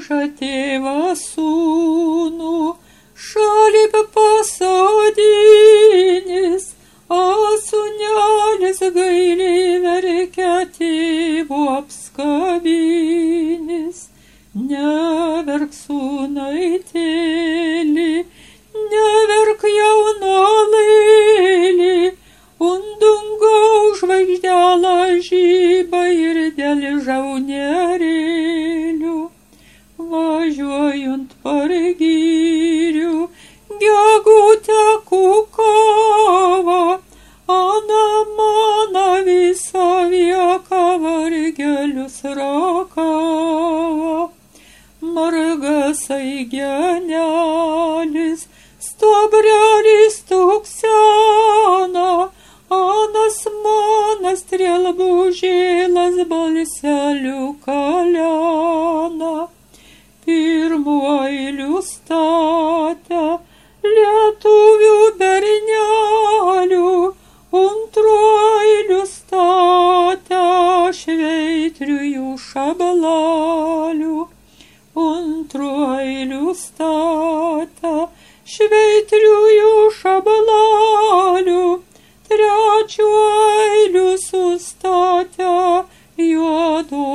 mažą tėvą sūnų, šalį pasodinis, a sūnelis gailiai verkia tėvo apskabinis. Neverk sūnaitėli, neverk jaunuolėli, undungau žvaigždelą žyba ir dėl žaunierėlių. Važiuojant pargirių, gegutę kukava, ana mana visą vieką vargelius rakava. Margasai genelis, stobrelis tuksena, anas manas trielbužėlas balseliu kalena. Pirmuoilių statę lietuvių bernelių, antruoilių statę šveitriųjų šabalalių. Antruoilių statę šveitriųjų šabalalių, trečiuoilių sustatę juodų